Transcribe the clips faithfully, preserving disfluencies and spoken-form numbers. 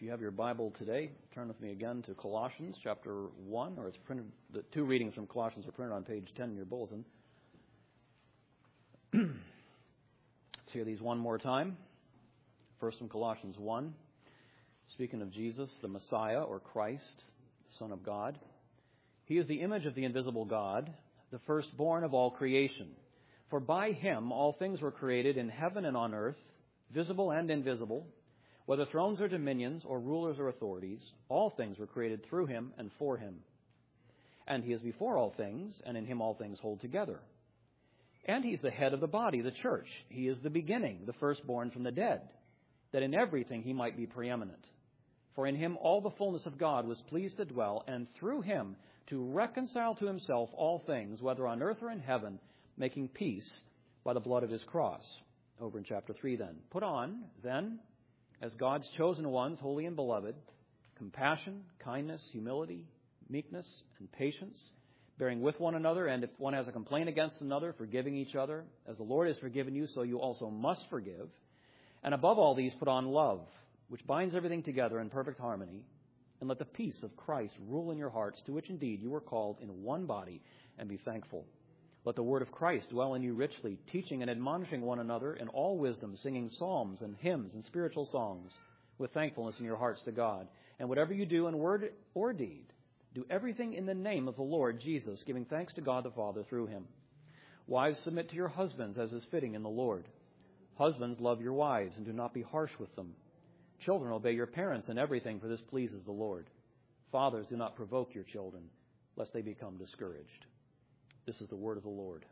you have your Bible today, turn with me again to Colossians chapter one, or it's printed, the two readings from Colossians are printed on page ten in your bulletin. Let's hear these one more time. First from Colossians one, speaking of Jesus, the Messiah, or Christ, Son of God. He is the image of the invisible God, the firstborn of all creation. For by him all things were created in heaven and on earth, visible and invisible, whether thrones or dominions or rulers or authorities, all things were created through him and for him. And he is before all things, and in him all things hold together. And he's the head of the body, the church. He is the beginning, the firstborn from the dead, that in everything he might be preeminent. For in him all the fullness of God was pleased to dwell, and through him to reconcile to himself all things, whether on earth or in heaven, making peace by the blood of his cross. Over in chapter three then. Put on, then, as God's chosen ones, holy and beloved, compassion, kindness, humility, meekness, and patience, bearing with one another, and if one has a complaint against another, forgiving each other. As the Lord has forgiven you, so you also must forgive. And above all these, put on love, which binds everything together in perfect harmony. And let the peace of Christ rule in your hearts, to which indeed you were called in one body, and be thankful. Let the word of Christ dwell in you richly, teaching and admonishing one another in all wisdom, singing psalms and hymns and spiritual songs with thankfulness in your hearts to God. And whatever you do in word or deed, do everything in the name of the Lord Jesus, giving thanks to God the Father through him. Wives, submit to your husbands as is fitting in the Lord. Husbands, love your wives and do not be harsh with them. Children, obey your parents in everything, for this pleases the Lord. Fathers, do not provoke your children, lest they become discouraged. This is the word of the Lord.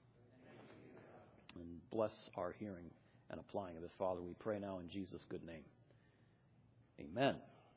And bless our hearing and applying of it. Father, we pray now in Jesus' good name. Amen.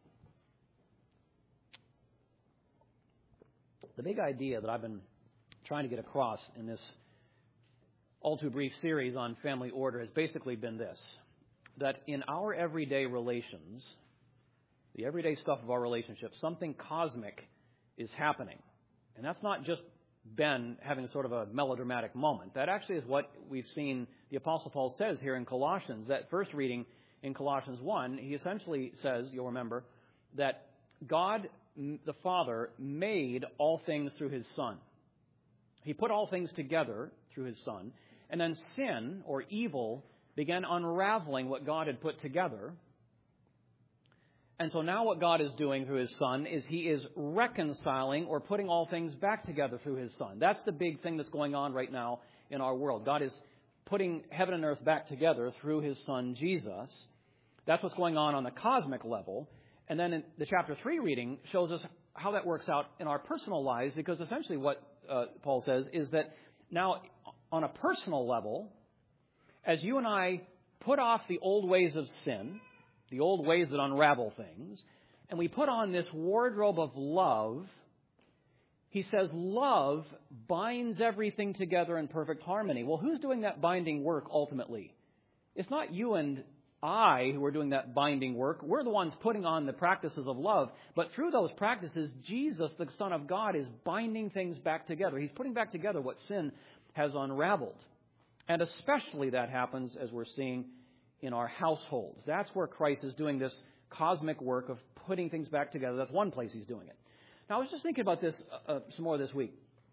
The big idea that I've been trying to get across in this all too brief series on family order has basically been this: that in our everyday relations, the everyday stuff of our relationships, something cosmic is happening. And that's not just Ben having sort of a melodramatic moment. That actually is what we've seen the Apostle Paul says here in Colossians. That first reading in Colossians one, he essentially says, you'll remember, that God, the Father, made all things through his Son. He put all things together through his Son. And then sin, or evil, began unraveling what God had put together. And so now what God is doing through his Son is he is reconciling or putting all things back together through his Son. That's the big thing that's going on right now in our world. God is putting heaven and earth back together through his Son, Jesus. That's what's going on on the cosmic level. And then in the chapter three reading shows us how that works out in our personal lives, because essentially what uh, Paul says is that now on a personal level, as you and I put off the old ways of sin, the old ways that unravel things, and we put on this wardrobe of love, he says love binds everything together in perfect harmony. Well, who's doing that binding work ultimately? It's not you and I who are doing that binding work. We're the ones putting on the practices of love. But through those practices, Jesus, the Son of God, is binding things back together. He's putting back together what sin has unraveled. And especially that happens, as we're seeing, in our households. That's where Christ is doing this cosmic work of putting things back together. That's one place he's doing it. Now, I was just thinking about this uh, some more this week.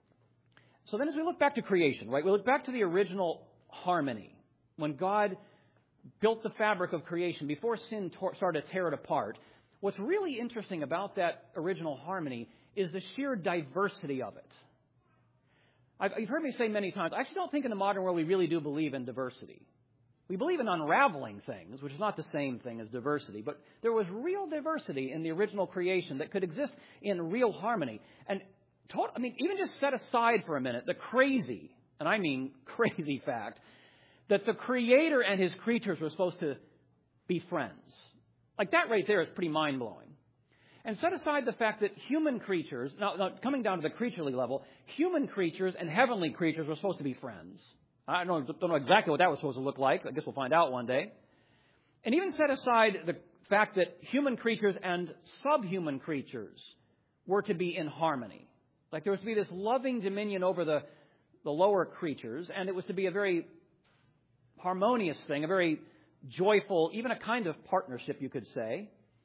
So then as we look back to creation, right, we look back to the original harmony, when God built the fabric of creation, before sin tor- started to tear it apart. What's really interesting about that original harmony is the sheer diversity of it. I've, you've heard me say many times, I actually don't think in the modern world we really do believe in diversity. We believe in unraveling things, which is not the same thing as diversity. But there was real diversity in the original creation that could exist in real harmony. And total, I mean, even just set aside for a minute the crazy, and I mean crazy fact, that the Creator and his creatures were supposed to be friends. Like that right there is pretty mind-blowing. And set aside the fact that human creatures, now, now coming down to the creaturely level, human creatures and heavenly creatures were supposed to be friends. I don't know, don't know exactly what that was supposed to look like. I guess we'll find out one day. And even set aside the fact that human creatures and subhuman creatures were to be in harmony. Like there was to be this loving dominion over the, the lower creatures, and it was to be a very harmonious thing, a very joyful, even a kind of partnership, you could say,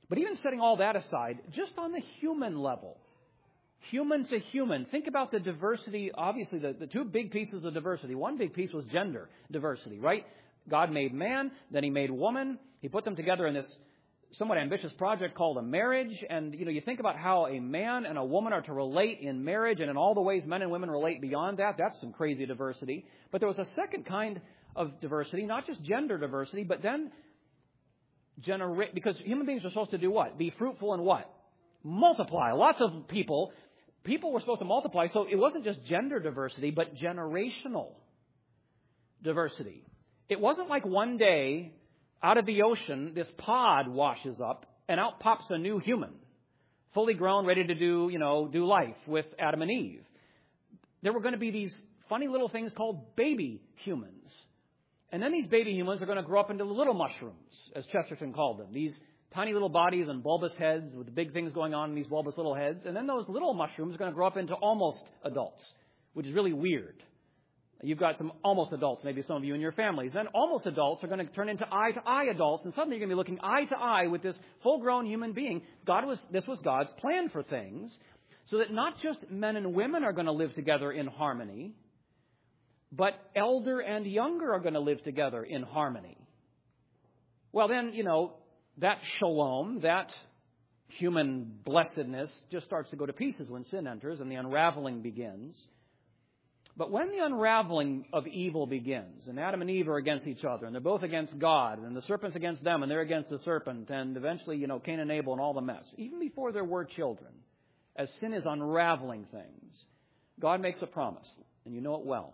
But even setting all that aside, just on the human level, human to human, think about the diversity. Obviously, the, the two big pieces of diversity. One big piece was gender diversity, right? God made man, then he made woman. He put them together in this somewhat ambitious project called a marriage. And, you know, you think about how a man and a woman are to relate in marriage and in all the ways men and women relate beyond that. That's some crazy diversity. But there was a second kind of diversity, not just gender diversity, but then generate, because human beings are supposed to do what? Be fruitful and what? Multiply. Lots of people, people were supposed to multiply. So it wasn't just gender diversity, but generational diversity. It wasn't like one day out of the ocean, this pod washes up and out pops a new human, fully grown, ready to do, you know, do life with Adam and Eve. There were going to be these funny little things called baby humans. And then these baby humans are going to grow up into little mushrooms, as Chesterton called them. These tiny little bodies and bulbous heads with the big things going on in these bulbous little heads. And then those little mushrooms are going to grow up into almost adults, which is really weird. You've got some almost adults, maybe some of you in your families. Then almost adults are going to turn into eye-to-eye adults, and suddenly you're going to be looking eye-to-eye with this full-grown human being. God was, this was God's plan for things, so that not just men and women are going to live together in harmony, but elder and younger are going to live together in harmony. Well, then, you know, that shalom, that human blessedness just starts to go to pieces when sin enters and the unraveling begins. But when the unraveling of evil begins, and Adam and Eve are against each other, and they're both against God, and the serpent's against them, and they're against the serpent, and eventually, you know, Cain and Abel and all the mess, even before there were children, as sin is unraveling things, God makes a promise, and you know it well.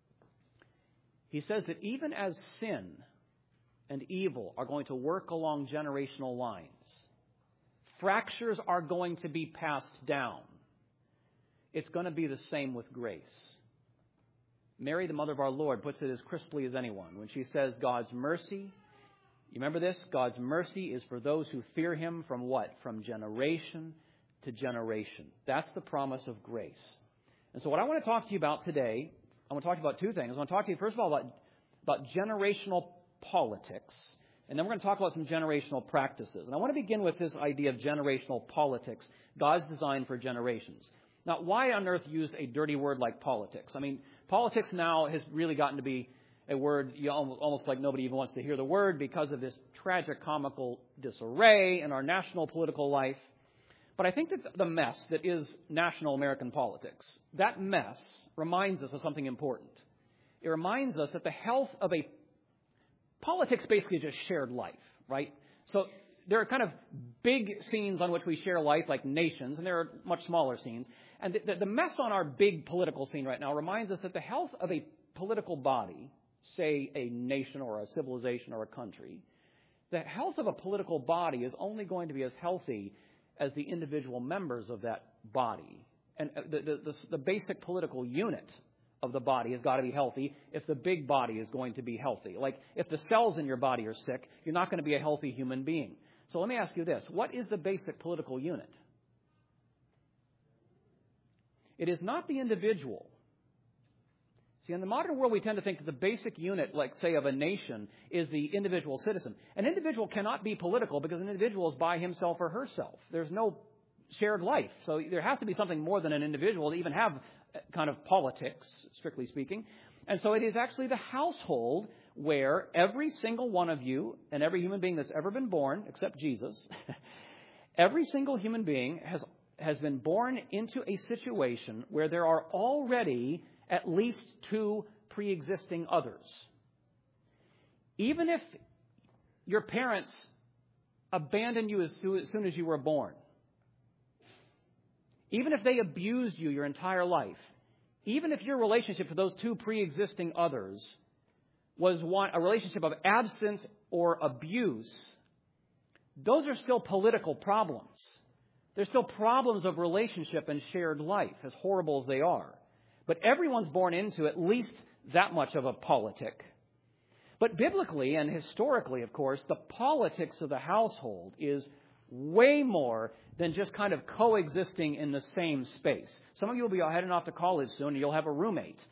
He says that even as sin and evil are going to work along generational lines, fractures are going to be passed down. It's going to be the same with grace. Mary, the mother of our Lord, puts it as crisply as anyone when she says God's mercy, you remember this? God's mercy is for those who fear him from what? From generation to generation. That's the promise of grace. And so what I want to talk to you about today, I want to talk to you about two things. I want to talk to you, first of all, about, about generational politics, and then we're going to talk about some generational practices. And I want to begin with this idea of generational politics, God's design for generations. Now, why on earth use a dirty word like politics? I mean, politics now has really gotten to be a word you know, almost like nobody even wants to hear the word because of this tragic, comical disarray in our national political life. But I think that the mess that is national American politics, that mess reminds us of something important. It reminds us that the health of a politics basically is just shared life, right? So there are kind of big scenes on which we share life, like nations, and there are much smaller scenes. And the, the mess on our big political scene right now reminds us that the health of a political body, say a nation or a civilization or a country, the health of a political body is only going to be as healthy as the individual members of that body. And the, the, the, the basic political unit of the body has got to be healthy if the big body is going to be healthy. Like if the cells in your body are sick, you're not going to be a healthy human being. So let me ask you this. What is the basic political unit? It is not the individual. See, in the modern world, we tend to think that the basic unit, like, say, of a nation is the individual citizen. An individual cannot be political because an individual is by himself or herself. There's no shared life. So there has to be something more than an individual to even have kind of politics, strictly speaking. And so it is actually the household where every single one of you and every human being that's ever been born, except Jesus, every single human being has has been born into a situation where there are already at least two pre-existing others. Even if your parents abandoned you as soon as you were born, even if they abused you your entire life, even if your relationship to those two pre-existing others was one, a relationship of absence or abuse, those are still political problems. There's still problems of relationship and shared life, as horrible as they are. But everyone's born into at least that much of a politic. But biblically and historically, of course, the politics of the household is way more than just kind of coexisting in the same space. Some of you will be heading off to college soon and you'll have a roommate.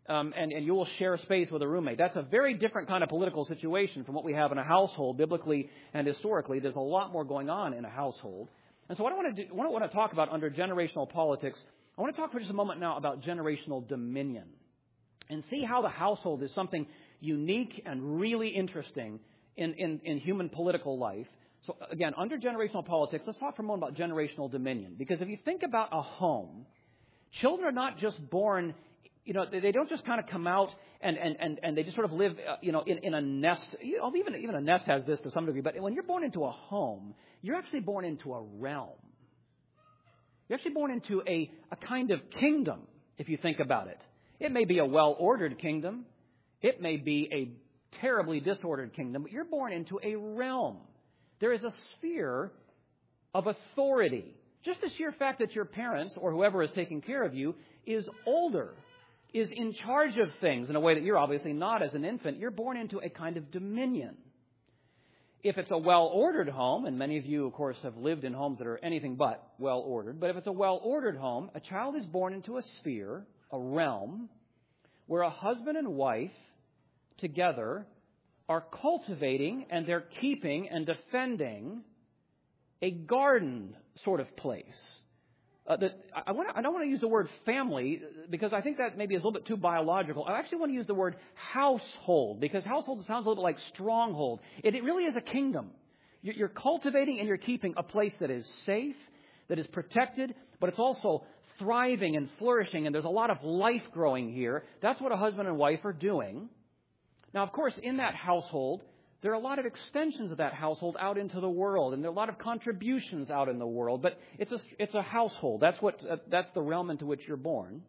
um, and, and you will share space with a roommate. That's a very different kind of political situation from what we have in a household, biblically and historically. There's a lot more going on in a household. And so what I want to do, what I want to talk about under generational politics, I want to talk for just a moment now about generational dominion and see how the household is something unique and really interesting in, in, in human political life. So again, under generational politics, let's talk for a moment about generational dominion. Because if you think about a home, children are not just born, you know, they don't just kind of come out and, and, and, and they just sort of live, uh, you know, in, in a nest. You know, even, even a nest has this to some degree. But when you're born into a home, you're actually born into a realm. You're actually born into a, a kind of kingdom, if you think about it. It may be a well-ordered kingdom. It may be a terribly disordered kingdom. But you're born into a realm. There is a sphere of authority. Just the sheer fact that your parents or whoever is taking care of you is older, is in charge of things in a way that you're obviously not as an infant, you're born into a kind of dominion. If it's a well-ordered home, and many of you, of course, have lived in homes that are anything but well-ordered, but if it's a well-ordered home, a child is born into a sphere, a realm, where a husband and wife together are cultivating and they're keeping and defending a garden sort of place. Uh, that I, want to, I don't want to use the word family because I think that maybe is a little bit too biological. I actually want to use the word household because household sounds a little bit like stronghold. It, it really is a kingdom. You're, you're cultivating and you're keeping a place that is safe, that is protected, but it's also thriving and flourishing, and there's a lot of life growing here. That's what a husband and wife are doing. Now, of course, in that household, there are a lot of extensions of that household out into the world, and there are a lot of contributions out in the world. But it's a it's a household. That's what uh, that's the realm into which you're born.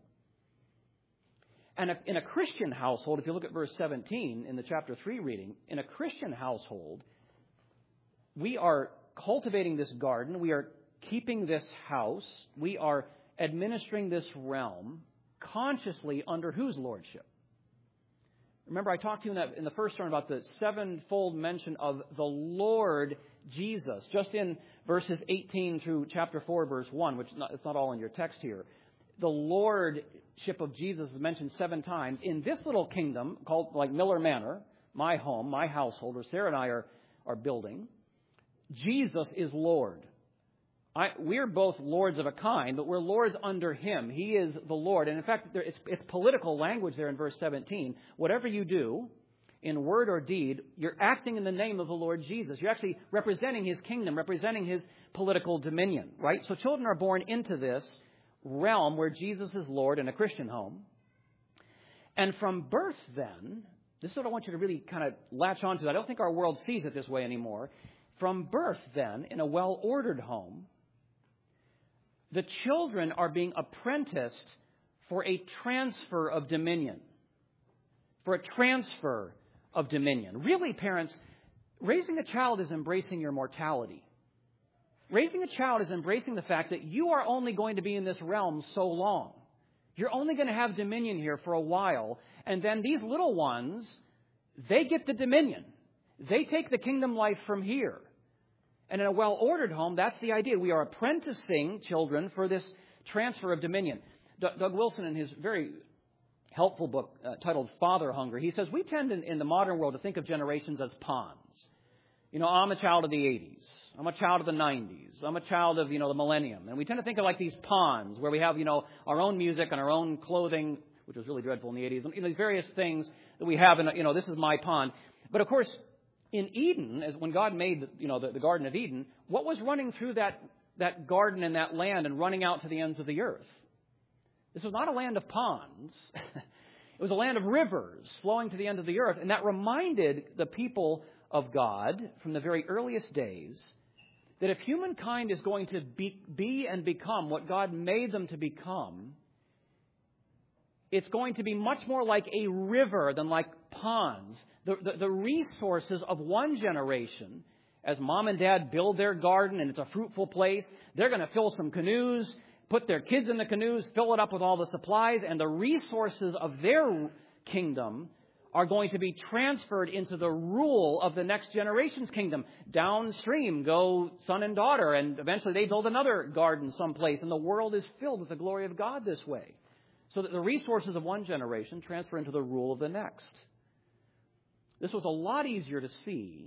And if, in a Christian household, if you look at verse seventeen in the chapter three reading, in a Christian household, we are cultivating this garden. We are keeping this house. We are administering this realm consciously under whose lordship? Remember, I talked to you in, that, in the first sermon about the sevenfold mention of the Lord Jesus. Just in verses eighteen through chapter four, verse one, which not, it's not all in your text here. The Lordship of Jesus is mentioned seven times. In this little kingdom called like Miller Manor, my home, my household, where Sarah and I are, are building, Jesus is Lord. I, we're both lords of a kind, but we're lords under him. He is the Lord. And in fact, there, it's, it's political language there in verse seventeen. Whatever you do, in word or deed, you're acting in the name of the Lord Jesus. You're actually representing his kingdom, representing his political dominion, right? So children are born into this realm where Jesus is Lord in a Christian home. And from birth then, this is what I want you to really kind of latch onto. I don't think our world sees it this way anymore. From birth then, in a well-ordered home, the children are being apprenticed for a transfer of dominion. For a transfer of dominion. Really, parents, raising a child is embracing your mortality. Raising a child is embracing the fact that you are only going to be in this realm so long. You're only going to have dominion here for a while. And then these little ones, they get the dominion. They take the kingdom life from here. And in a well-ordered home, that's the idea. We are apprenticing children for this transfer of dominion. D- Doug Wilson, in his very helpful book uh, titled Father Hunger, he says, we tend in, in the modern world to think of generations as pawns. You know, I'm a child of the eighties. I'm a child of the nineties. I'm a child of, you know, the millennium. And we tend to think of like these pawns where we have, you know, our own music and our own clothing, which was really dreadful in the eighties. You know, these various things that we have, in, you know, this is my pawn. But of course, in Eden, as when God made, you know, the, the Garden of Eden, what was running through that, that garden and that land and running out to the ends of the earth? This was not a land of ponds. It was a land of rivers flowing to the end of the earth. And that reminded the people of God from the very earliest days that if humankind is going to be, be and become what God made them to become, it's going to be much more like a river than like ponds. The, the, the resources of one generation, as mom and dad build their garden and it's a fruitful place, they're going to fill some canoes, put their kids in the canoes, fill it up with all the supplies, and the resources of their kingdom are going to be transferred into the rule of the next generation's kingdom. Downstream go son and daughter, and eventually they build another garden someplace, and the world is filled with the glory of God this way. so that the resources of one generation transfer into the rule of the next. This was a lot easier to see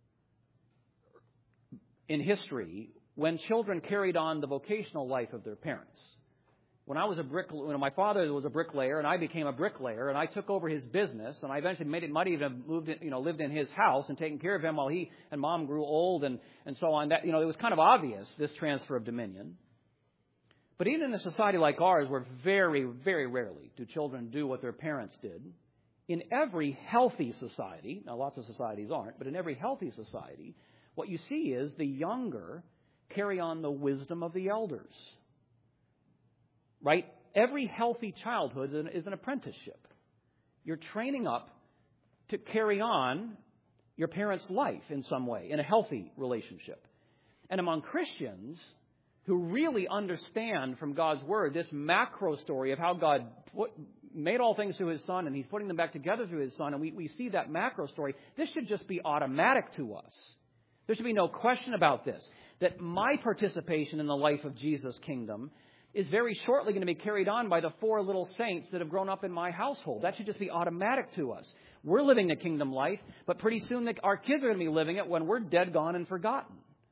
in history when children carried on the vocational life of their parents. When I was a brick, when my father was a bricklayer and I became a bricklayer and I took over his business and I eventually made it, might even have moved, in, you know, lived in his house and taken care of him while he and mom grew old and, and so on. That, you know, it was kind of obvious, this transfer of dominion. But even in a society like ours, where very, very rarely do children do what their parents did, in every healthy society, now lots of societies aren't, but in every healthy society, what you see is the younger carry on the wisdom of the elders. Right? Every healthy childhood is an, is an apprenticeship. You're training up to carry on your parents' life in some way, in a healthy relationship. And among Christians who really understand from God's Word this macro story of how God put, made all things through His Son and He's putting them back together through His Son, and we, we see that macro story, this should just be automatic to us. There should be no question about this, that my participation in the life of Jesus' kingdom is very shortly going to be carried on by the four little saints that have grown up in my household. That should just be automatic to us. We're living the kingdom life, but pretty soon the, our kids are going to be living it when we're dead, gone, and forgotten.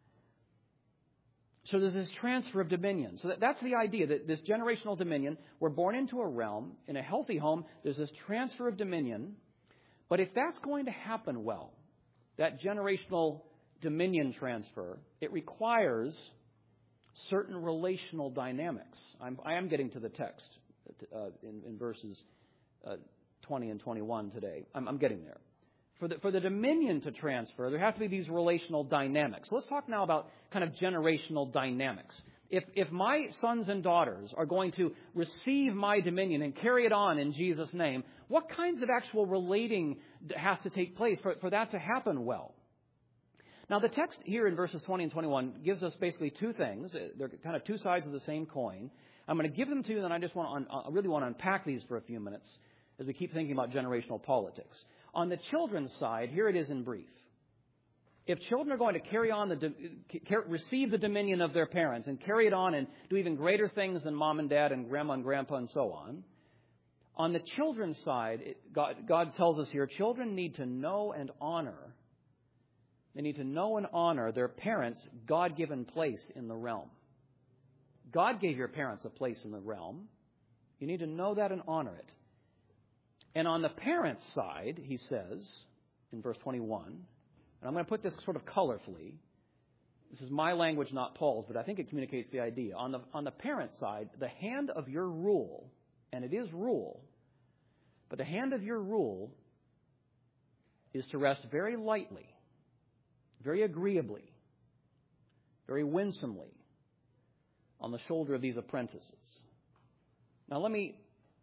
So there's this transfer of dominion. So that, that's the idea, that this generational dominion, we're born into a realm, in a healthy home, there's this transfer of dominion. But if that's going to happen well, that generational dominion transfer, it requires certain relational dynamics. I'm, I am getting to the text uh, in, in verses uh, twenty and twenty-one today. I'm, I'm getting there. For the, for the dominion to transfer, there have to be these relational dynamics. So let's talk now about kind of generational dynamics. If, if my sons and daughters are going to receive my dominion and carry it on in Jesus' name, what kinds of actual relating has to take place for, for that to happen well? Now, the text here in verses twenty and twenty-one gives us basically two things. They're kind of two sides of the same coin. I'm going to give them to you, and then I just want to, I really want to unpack these for a few minutes as we keep thinking about generational politics. On the children's side, here it is in brief. If children are going to carry on the, receive the dominion of their parents and carry it on and do even greater things than mom and dad and grandma and grandpa and so on, on the children's side, it, God, God tells us here, children need to know and honor They need to know and honor their parents' God-given place in the realm. God gave your parents a place in the realm. You need to know that and honor it. And on the parents' side, he says, in verse twenty-one, and I'm going to put this sort of colorfully. This is my language, not Paul's, but I think it communicates the idea. On the, on the parents' side, the hand of your rule, and it is rule, but the hand of your rule is to rest very lightly, very agreeably, very winsomely on the shoulder of these apprentices. Now let me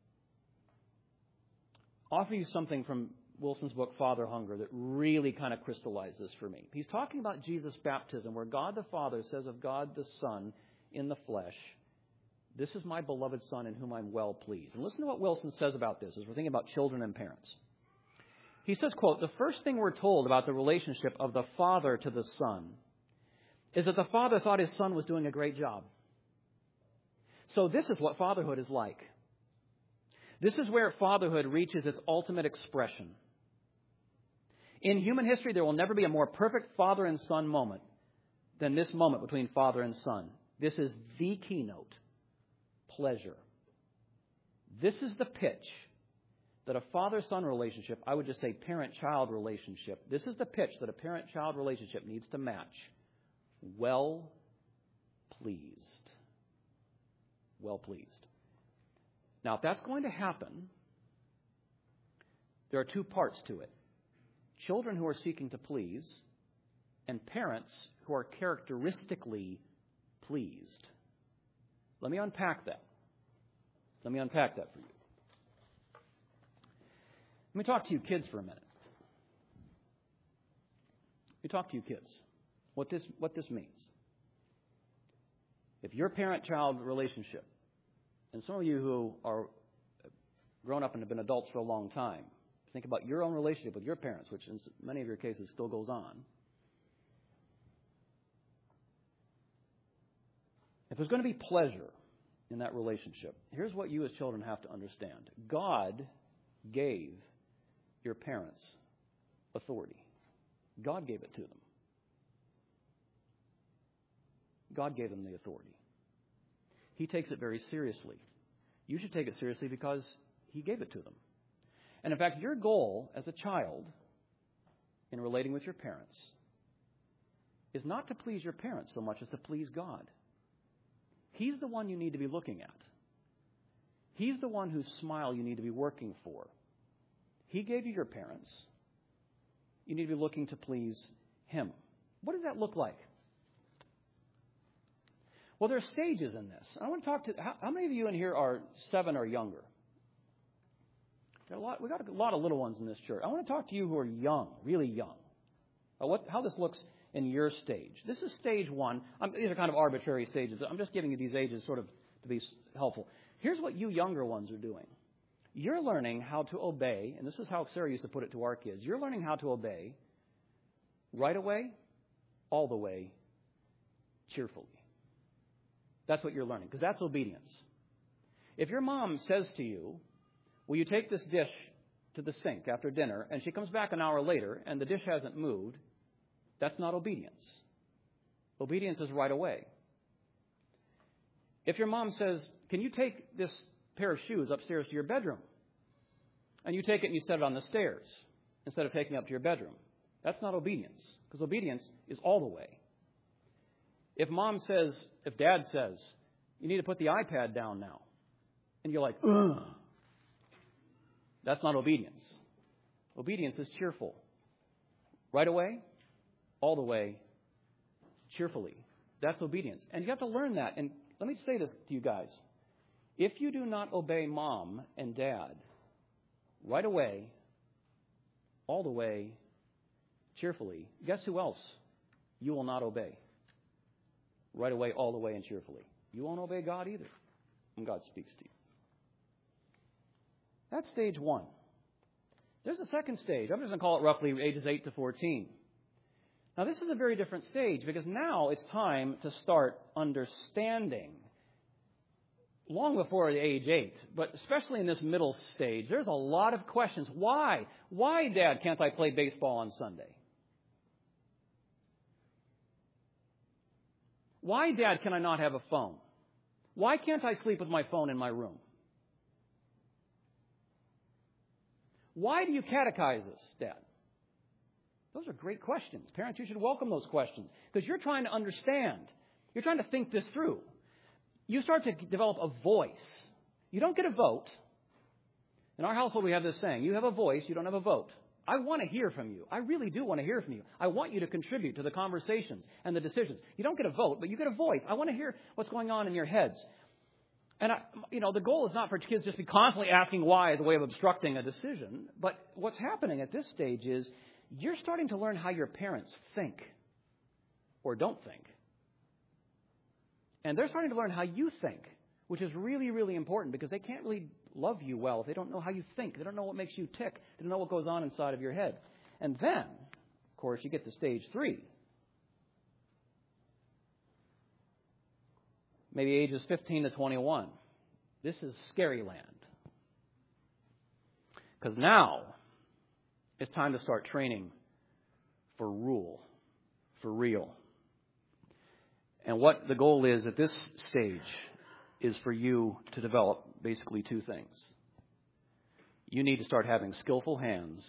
offer you something from Wilson's book, Father Hunger, that really kind of crystallized this for me. He's talking about Jesus' baptism, where God the Father says of God the Son in the flesh, "This is my beloved Son in whom I'm well pleased." And listen to what Wilson says about this as we're thinking about children and parents. He says, quote, "The first thing we're told about the relationship of the Father to the Son is that the Father thought his Son was doing a great job. So this is what fatherhood is like. This is where fatherhood reaches its ultimate expression. In human history, there will never be a more perfect father and son moment than this moment between father and son. This is the keynote. Pleasure. This is the pitch that a father-son relationship, I would just say parent-child relationship, this is the pitch that a parent-child relationship needs to match. Well pleased. Well pleased. Now, if that's going to happen, there are two parts to it. Children who are seeking to please and parents who are characteristically pleased. Let me unpack that. Let me unpack that for you. Let me talk to you kids for a minute. Let me talk to you kids. What this, what this means. If your parent-child relationship, and some of you who are grown up and have been adults for a long time, think about your own relationship with your parents, which in many of your cases still goes on. If there's going to be pleasure in that relationship, here's what you as children have to understand. God gave your parents authority. God gave it to them. God gave them the authority. He takes it very seriously. You should take it seriously because He gave it to them. And in fact, your goal as a child in relating with your parents is not to please your parents so much as to please God. He's the one you need to be looking at. He's the one whose smile you need to be working for. He gave you your parents. You need to be looking to please Him. What does that look like? Well, there are stages in this. I want to talk to, how, how many of you in here are seven or younger? There are a lot, we've got a lot of little ones in this church. I want to talk to you who are young, really young. Uh, what, how this looks in your stage. This is stage one. I'm, these are kind of arbitrary stages. I'm just giving you these ages sort of to be helpful. Here's what you younger ones are doing. You're learning how to obey, and this is how Sarah used to put it to our kids. You're learning how to obey right away, all the way, cheerfully. That's what you're learning, because that's obedience. If your mom says to you, will you take this dish to the sink after dinner, and she comes back an hour later and the dish hasn't moved, that's not obedience. Obedience is right away. If your mom says, can you take this pair of shoes upstairs to your bedroom? And you take it and you set it on the stairs instead of taking it up to your bedroom. That's not obedience, because obedience is all the way. If mom says, if dad says, you need to put the iPad down now, and you're like, ugh, that's not obedience. Obedience is cheerful. Right away, all the way, cheerfully. That's obedience. And you have to learn that. And let me say this to you guys. If you do not obey mom and dad right away, all the way, cheerfully, guess who else you will not obey? Right away, all the way, and cheerfully. You won't obey God either when God speaks to you. That's stage one. There's a second stage. I'm just going to call it roughly ages eight to fourteen. Now, this is a very different stage because now it's time to start understanding. Long before age eight, but especially in this middle stage, there's a lot of questions. Why? Why, Dad, can't I play baseball on Sunday? Why, Dad, can I not have a phone? Why can't I sleep with my phone in my room? Why do you catechize us, Dad? Those are great questions. Parents, you should welcome those questions because you're trying to understand. You're trying to think this through. You start to develop a voice. You don't get a vote. In our household, we have this saying, you have a voice, you don't have a vote. I want to hear from you. I really do want to hear from you. I want you to contribute to the conversations and the decisions. You don't get a vote, but you get a voice. I want to hear what's going on in your heads. And, I, you know, the goal is not for kids just to be constantly asking why as a way of obstructing a decision. But what's happening at this stage is you're starting to learn how your parents think or don't think. And they're starting to learn how you think, which is really, really important because they can't really love you well if they don't know how you think. They don't know what makes you tick. They don't know what goes on inside of your head. And then, of course, you get to stage three. Maybe ages fifteen to twenty-one. This is scary land. Because now it's time to start training for rule, for real. And what the goal is at this stage is for you to develop basically two things. You need to start having skillful hands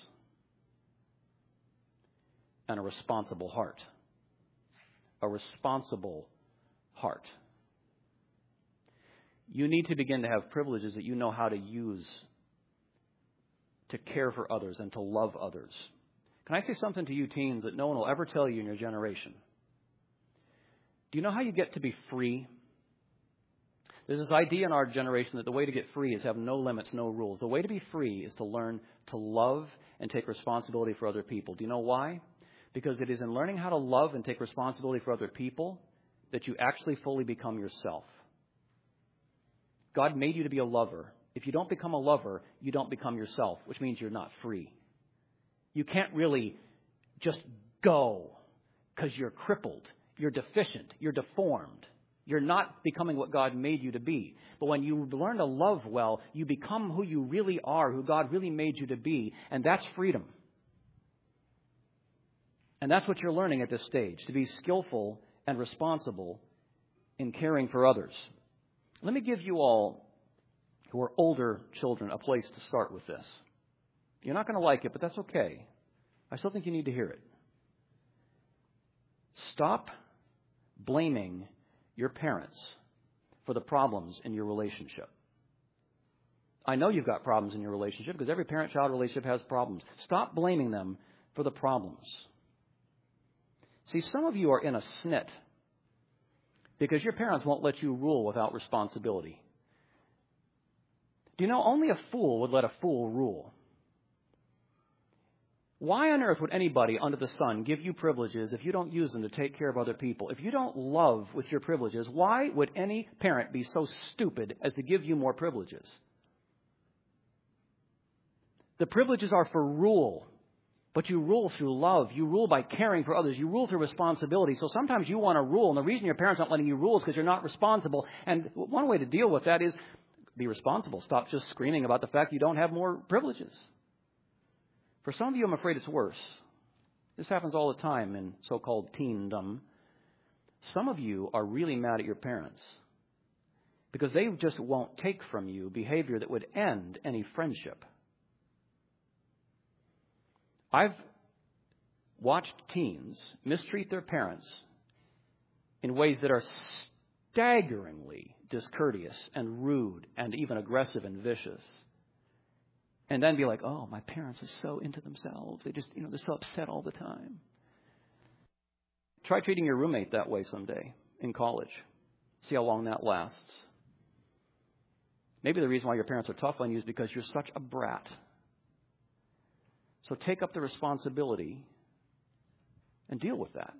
and a responsible heart. A responsible heart. You need to begin to have privileges that you know how to use to care for others and to love others. Can I say something to you teens that no one will ever tell you in your generation? Do you know how you get to be free? There's this idea in our generation that the way to get free is have no limits, no rules. The way to be free is to learn to love and take responsibility for other people. Do you know why? Because it is in learning how to love and take responsibility for other people that you actually fully become yourself. God made you to be a lover. If you don't become a lover, you don't become yourself, which means you're not free. You can't really just go because you're crippled. You're deficient. You're deformed. You're not becoming what God made you to be. But when you learn to love well, you become who you really are, who God really made you to be, and that's freedom. And that's what you're learning at this stage, to be skillful and responsible in caring for others. Let me give you all who are older children a place to start with this. You're not going to like it, but that's okay. I still think you need to hear it. Stop blaming your parents for the problems in your relationship. I know you've got problems in your relationship because every parent-child relationship has problems. Stop blaming them for the problems. See, some of you are in a snit because your parents won't let you rule without responsibility. Do you know, only a fool would let a fool rule. Why on earth would anybody under the sun give you privileges if you don't use them to take care of other people? If you don't love with your privileges, why would any parent be so stupid as to give you more privileges? The privileges are for rule, but you rule through love. You rule by caring for others. You rule through responsibility. So sometimes you want to rule, and the reason your parents aren't letting you rule is because you're not responsible. And one way to deal with that is be responsible. Stop just screaming about the fact you don't have more privileges. For some of you, I'm afraid it's worse. This happens all the time in so-called teendom. Some of you are really mad at your parents because they just won't take from you behavior that would end any friendship. I've watched teens mistreat their parents in ways that are staggeringly discourteous and rude and even aggressive and vicious. And then be like, oh, my parents are so into themselves. They just, you know, they're so upset all the time. Try treating your roommate that way someday in college. See how long that lasts. Maybe the reason why your parents are tough on you is because you're such a brat. So take up the responsibility and deal with that.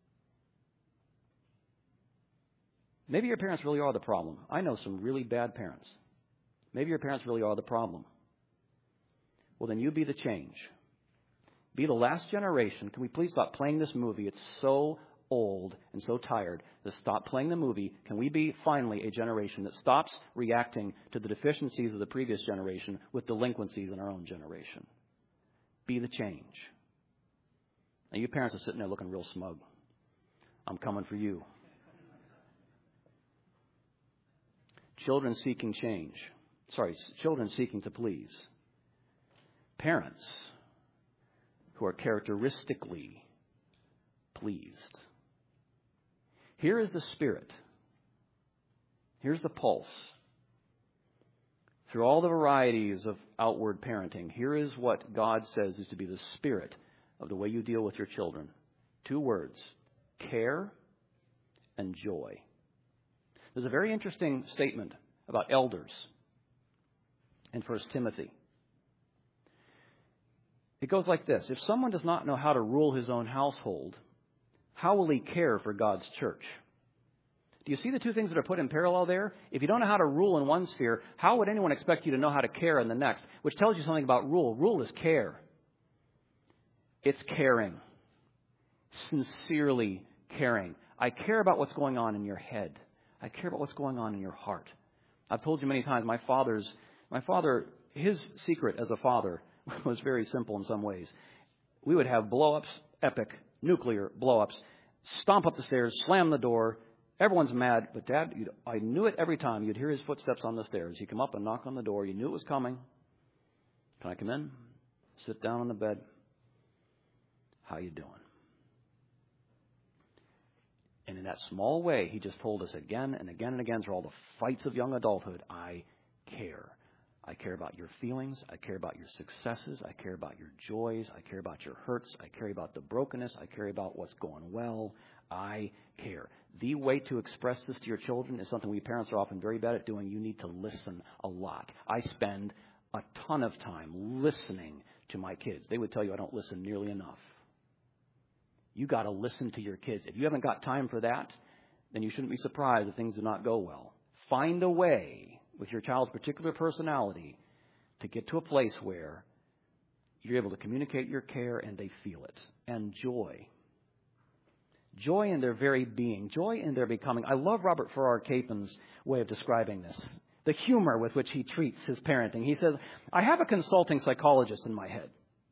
Maybe your parents really are the problem. I know some really bad parents. Maybe your parents really are the problem. Well, then you be the change. Be the last generation. Can we please stop playing this movie? It's so old and so tired. Let's stop playing the movie. Can we be finally a generation that stops reacting to the deficiencies of the previous generation with delinquencies in our own generation? Be the change. Now, you parents are sitting there looking real smug. I'm coming for you. Children seeking change. Sorry, children seeking to please. Parents who are characteristically pleased. Here is the Spirit. Here's the pulse. Through all the varieties of outward parenting, here is what God says is to be the spirit of the way you deal with your children. Two words: care and joy. There's a very interesting statement about elders in First Timothy. It goes like this: if someone does not know how to rule his own household, how will he care for God's church? Do you see the two things that are put in parallel there? If you don't know how to rule in one sphere, how would anyone expect you to know how to care in the next? Which tells you something about rule. Rule is care. It's caring. Sincerely caring. I care about what's going on in your head. I care about what's going on in your heart. I've told you many times, my father's, my father, his secret as a father was very simple in some ways. We would have blow-ups, epic, nuclear blow-ups, stomp up the stairs, slam the door. Everyone's mad, but Dad, you'd, I knew it every time. You'd hear his footsteps on the stairs. He'd come up and knock on the door. You knew it was coming. Can I come in? Sit down on the bed. How you doing? And in that small way, he just told us again and again and again through all the fights of young adulthood, I care. I care about your feelings. I care about your successes. I care about your joys. I care about your hurts. I care about the brokenness. I care about what's going well. I care. The way to express this to your children is something we parents are often very bad at doing. You need to listen a lot. I spend a ton of time listening to my kids. They would tell you I don't listen nearly enough. You got to listen to your kids. If you haven't got time for that, then you shouldn't be surprised if things do not go well. Find a way with your child's particular personality to get to a place where you're able to communicate your care and they feel it. And joy. Joy in their very being. Joy in their becoming. I love Robert Farrar Capon's way of describing this. The humor with which he treats his parenting. He says, I have a consulting psychologist in my head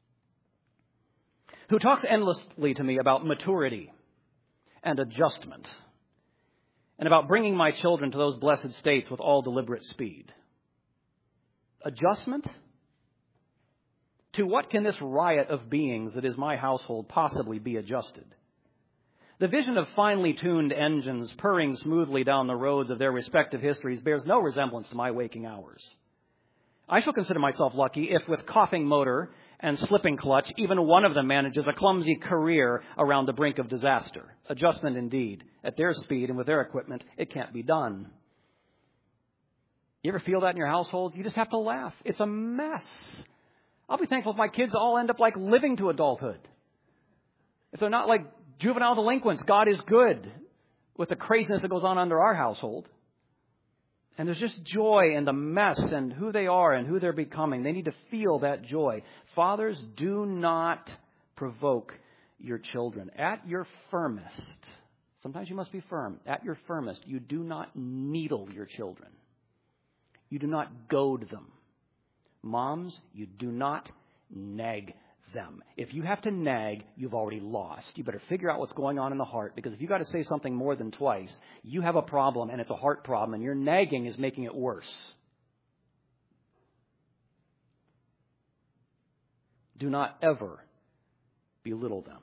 who talks endlessly to me about maturity and adjustment and about bringing my children to those blessed states with all deliberate speed. Adjustment? To what can this riot of beings that is my household possibly be adjusted? The vision of finely tuned engines purring smoothly down the roads of their respective histories bears no resemblance to my waking hours. I shall consider myself lucky if, with coughing motor and slipping clutch, even one of them manages a clumsy career around the brink of disaster. Adjustment indeed. At their speed and with their equipment, it can't be done. You ever feel that in your households? You just have to laugh. It's a mess. I'll be thankful if my kids all end up like living to adulthood. If they're not like juvenile delinquents, God is good with the craziness that goes on under our household. And there's just joy in the mess and who they are and who they're becoming. They need to feel that joy. Fathers, do not provoke your children. At your firmest, sometimes you must be firm. At your firmest, you do not needle your children. You do not goad them. Moms, you do not nag them. If you have to nag, you've already lost. You better figure out what's going on in the heart, because if you got to say something more than twice, you have a problem and it's a heart problem, and your nagging is making it worse. Do not ever belittle them.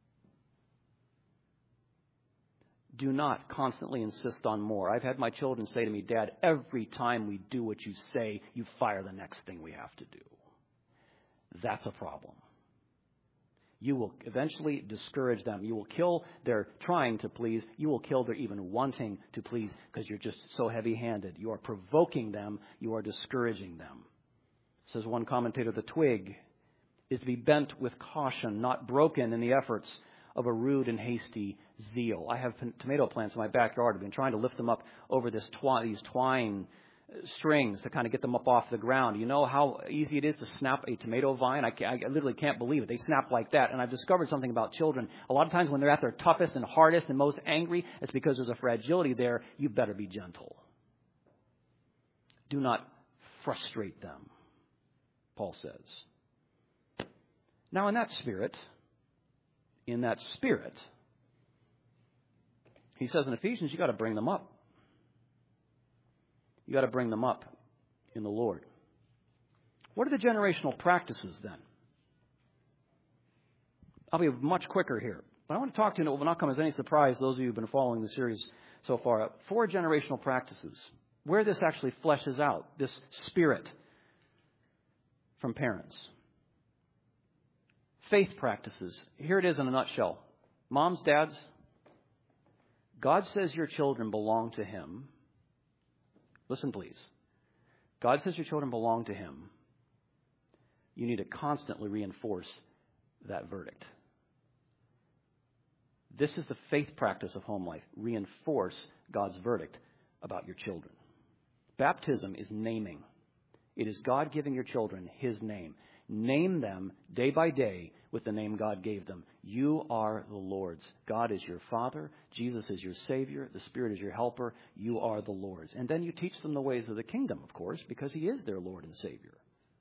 Do not constantly insist on more. I've had my children say to me, Dad, every time we do what you say, you fire the next thing we have to do. That's a problem. You will eventually discourage them. You will kill their trying to please. You will kill their even wanting to please, because you're just so heavy-handed. You are provoking them. You are discouraging them. Says one commentator, the twig is to be bent with caution, not broken in the efforts of a rude and hasty zeal. I have tomato plants in my backyard. I've been trying to lift them up over this twi- these twine strings to kind of get them up off the ground. You know how easy it is to snap a tomato vine? I, I literally can't believe it. They snap like that. And I've discovered something about children. A lot of times when they're at their toughest and hardest and most angry, it's because there's a fragility there. You better be gentle. Do not frustrate them, Paul says. Now in that spirit, in that spirit, he says in Ephesians, you got to bring them up. You got to bring them up in the Lord. What are the generational practices then? I'll be much quicker here. But I want to talk to you, and it will not come as any surprise to those of you who have been following the series so far. Four generational practices, where this actually fleshes out, this spirit from parents. Faith practices. Here it is in a nutshell. Moms, dads, God says your children belong to Him. Listen, please. God says your children belong to Him. You need to constantly reinforce that verdict. This is the faith practice of home life. Reinforce God's verdict about your children. Baptism is naming. It is God giving your children His name. Name them day by day with the name God gave them. You are the Lord's. God is your Father. Jesus is your Savior. The Spirit is your helper. You are the Lord's. And then you teach them the ways of the kingdom, of course, because He is their Lord and Savior.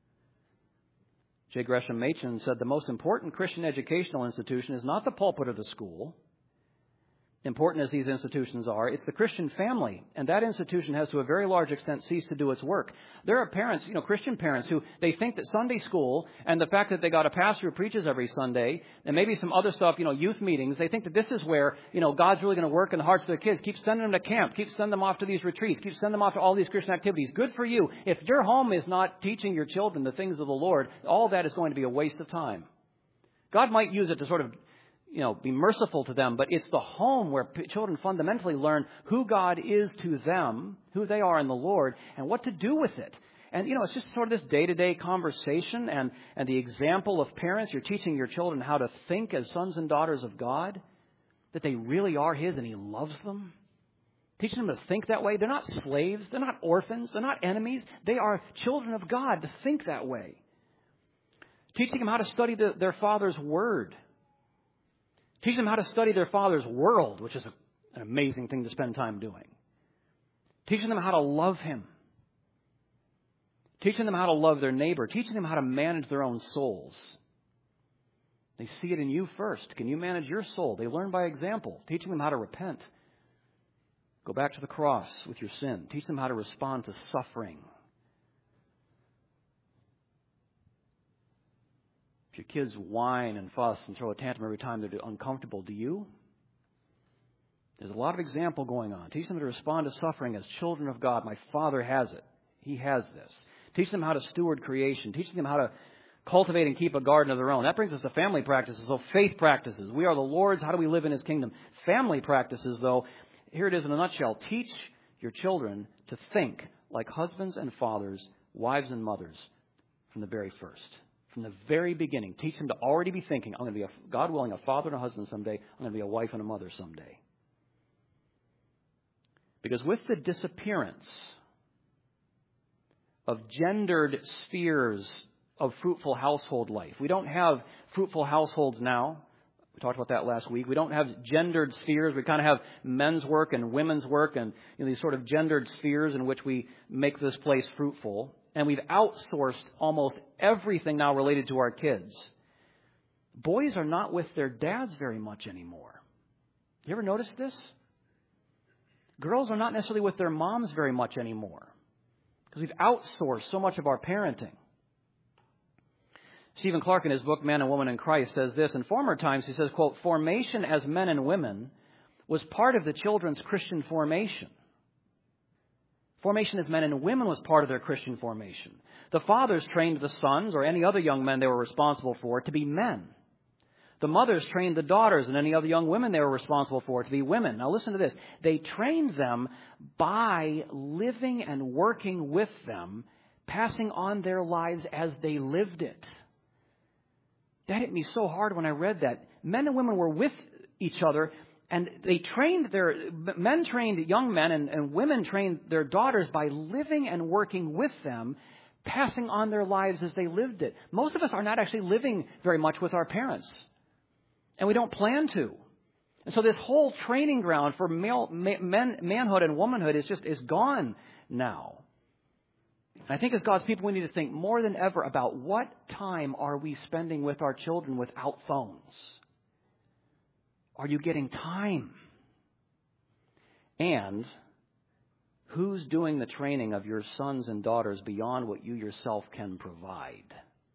J. Gresham Machen said the most important Christian educational institution is not the pulpit or the school. Important as these institutions are, it's the Christian family. And that institution has to a very large extent ceased to do its work. There are parents, you know, Christian parents, who they think that Sunday school and the fact that they got a pastor who preaches every Sunday and maybe some other stuff, you know, youth meetings, they think that this is where, you know, God's really going to work in the hearts of their kids. Keep sending them to camp. Keep sending them off to these retreats. Keep sending them off to all these Christian activities. Good for you. If your home is not teaching your children the things of the Lord, all that is going to be a waste of time. God might use it to sort of you know, be merciful to them, but it's the home where p- children fundamentally learn who God is to them, who they are in the Lord, and what to do with it. And, you know, it's just sort of this day-to-day conversation and, and the example of parents. You're teaching your children how to think as sons and daughters of God, that they really are His and He loves them. Teaching them to think that way. They're not slaves. They're not orphans. They're not enemies. They are children of God to think that way. Teaching them how to study the, their Father's Word. Teach them how to study their Father's world, which is a, an amazing thing to spend time doing. Teaching them how to love Him. Teaching them how to love their neighbor. Teaching them how to manage their own souls. They see it in you first. Can you manage your soul? They learn by example. Teaching them how to repent. Go back to the cross with your sin. Teach them how to respond to suffering. If your kids whine and fuss and throw a tantrum every time they're uncomfortable, do you? There's a lot of example going on. Teach them to respond to suffering as children of God. My Father has it. He has this. Teach them how to steward creation. Teach them how to cultivate and keep a garden of their own. That brings us to family practices. So faith practices. We are the Lord's. How do we live in His kingdom? Family practices, though, here it is in a nutshell. Teach your children to think like husbands and fathers, wives and mothers from the very first. From the very beginning. Teach them to already be thinking, I'm going to be, a, God willing, a father and a husband someday. I'm going to be a wife and a mother someday. Because with the disappearance of gendered spheres of fruitful household life. We don't have fruitful households now. We talked about that last week. We don't have gendered spheres. We kind of have men's work and women's work and you know, these sort of gendered spheres in which we make this place fruitful. And we've outsourced almost everything now related to our kids. Boys are not with their dads very much anymore. You ever notice this? Girls are not necessarily with their moms very much anymore because we've outsourced so much of our parenting. Stephen Clark, in his book, Man and Woman in Christ, says this. In former times, he says, quote, formation as men and women was part of the children's Christian formation. Formation as men and women was part of their Christian formation. The fathers trained the sons or any other young men they were responsible for to be men. The mothers trained the daughters and any other young women they were responsible for to be women. Now listen to this. They trained them by living and working with them, passing on their lives as they lived it. That hit me so hard when I read that. Men and women were with each other, and they trained their, men trained young men, and, and women trained their daughters by living and working with them, passing on their lives as they lived it. Most of us are not actually living very much with our parents, and we don't plan to. And so this whole training ground for male, men, manhood and womanhood is just is gone now. I think as God's people, we need to think more than ever about what time are we spending with our children without phones? Are you getting time? And who's doing the training of your sons and daughters beyond what you yourself can provide?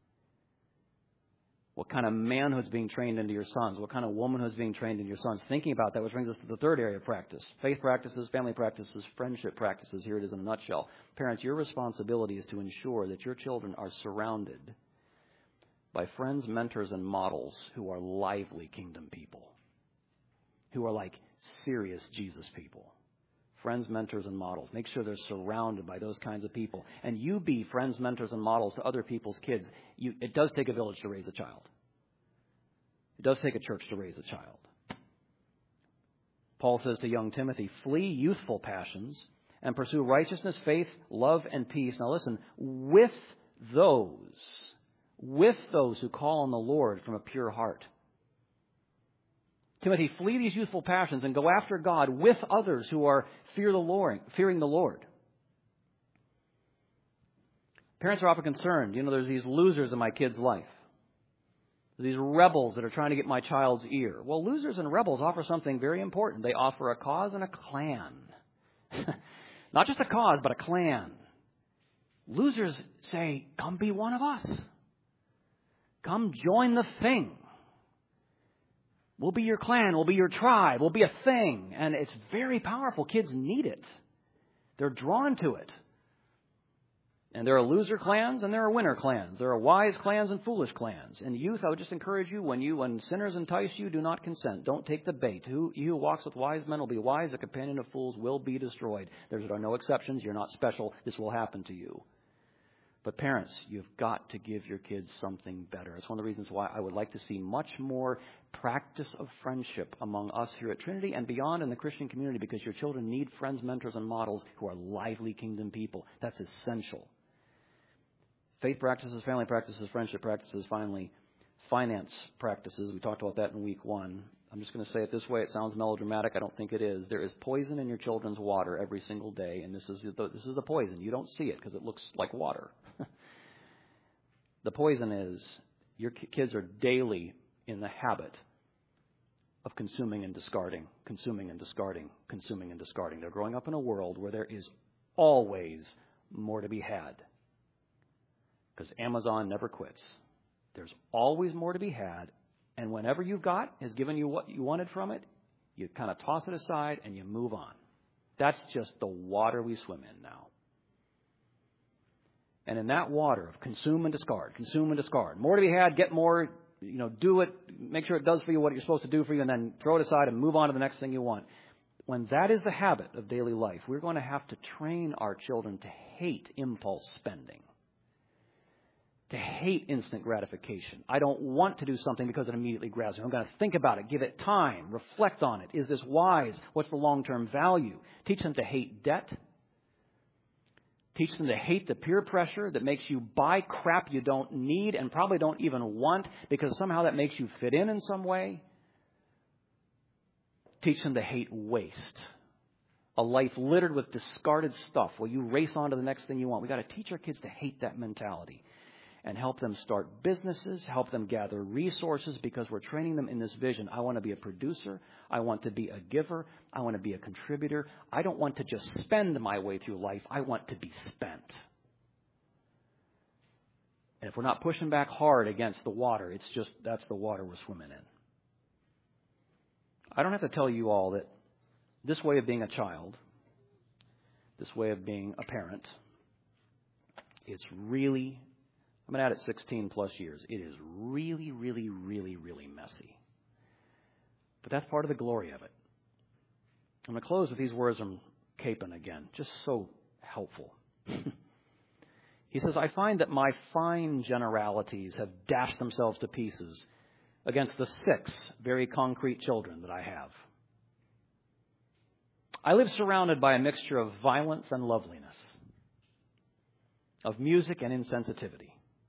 What kind of manhood's being trained into your sons? What kind of womanhood's being trained into your sons? Thinking about that, which brings us to the third area of practice. Faith practices, family practices, friendship practices. Here it is in a nutshell. Parents, your responsibility is to ensure that your children are surrounded by friends, mentors, and models who are lively kingdom people, who are like serious Jesus people. Friends, mentors, and models. Make sure they're surrounded by those kinds of people. And you be friends, mentors, and models to other people's kids. You, it does take a village to raise a child. It does take a church to raise a child. Paul says to young Timothy, flee youthful passions and pursue righteousness, faith, love, and peace. Now listen, with those, with those who call on the Lord from a pure heart. Timothy, flee these youthful passions and go after God with others who are fear the Lord, fearing the Lord. Parents are often concerned. You know, there's these losers in my kid's life. These rebels that are trying to get my child's ear. Well, losers and rebels offer something very important. They offer a cause and a clan. Not just a cause, but a clan. Losers say, come be one of us. Come join the thing. We'll be your clan. We'll be your tribe. We'll be a thing. And it's very powerful. Kids need it. They're drawn to it. And there are loser clans and there are winner clans. There are wise clans and foolish clans. And youth, I would just encourage you, when you, when sinners entice you, do not consent. Don't take the bait. Who, he who walks with wise men will be wise. A companion of fools will be destroyed. There are no exceptions. You're not special. This will happen to you. But parents, you've got to give your kids something better. It's one of the reasons why I would like to see much more practice of friendship among us here at Trinity and beyond in the Christian community, because your children need friends, mentors, and models who are lively kingdom people. That's essential. Faith practices, family practices, friendship practices, finally, finance practices. We talked about that in week one. I'm just going to say it this way. It sounds melodramatic. I don't think it is. There is poison in your children's water every single day, and this is the, this is the poison. You don't see it because it looks like water. The poison is your kids are daily in the habit of consuming and discarding, consuming and discarding, consuming and discarding. They're growing up in a world where there is always more to be had because Amazon never quits. There's always more to be had. And whenever you've got has given you what you wanted from it, you kind of toss it aside and you move on. That's just the water we swim in now. And in that water of consume and discard, consume and discard, more to be had, get more, you know, do it, make sure it does for you what you're supposed to do for you, and then throw it aside and move on to the next thing you want. When that is the habit of daily life, we're going to have to train our children to hate impulse spending. To hate instant gratification. I don't want to do something because it immediately grabs me. I'm going to think about it, give it time, reflect on it. Is this wise? What's the long-term value? Teach them to hate debt. Teach them to hate the peer pressure that makes you buy crap you don't need and probably don't even want because somehow that makes you fit in in some way. Teach them to hate waste. A life littered with discarded stuff while you race on to the next thing you want. We've got to teach our kids to hate that mentality. And help them start businesses, help them gather resources because we're training them in this vision. I want to be a producer. I want to be a giver. I want to be a contributor. I don't want to just spend my way through life. I want to be spent. And if we're not pushing back hard against the water, it's just that's the water we're swimming in. I don't have to tell you all that this way of being a child, this way of being a parent, it's really I've been at it sixteen plus years. It is really, really, really, really messy. But that's part of the glory of it. I'm going to close with these words from Capon again, just so helpful. He says, I find that my fine generalities have dashed themselves to pieces against the six very concrete children that I have. I live surrounded by a mixture of violence and loveliness, of music and insensitivity.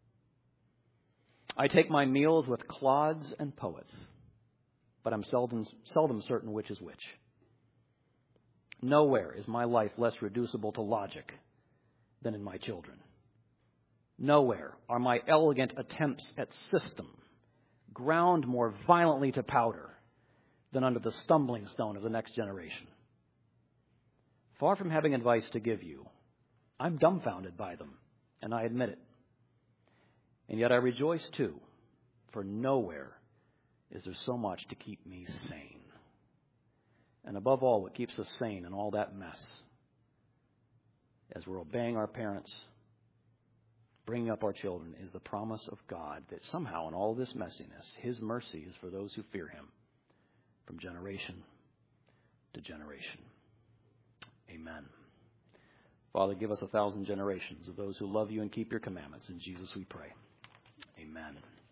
I take my meals with clods and poets, but I'm seldom, seldom certain which is which. Nowhere is my life less reducible to logic than in my children. Nowhere are my elegant attempts at system ground more violently to powder than under the stumbling stone of the next generation. Far from having advice to give you, I'm dumbfounded by them, and I admit it. And yet I rejoice too, for nowhere is there so much to keep me sane. And above all, what keeps us sane in all that mess, as we're obeying our parents, bringing up our children, is the promise of God that somehow in all this messiness, His mercy is for those who fear Him from generation to generation. Amen. Father, give us a thousand generations of those who love You and keep Your commandments. In Jesus we pray. Amen.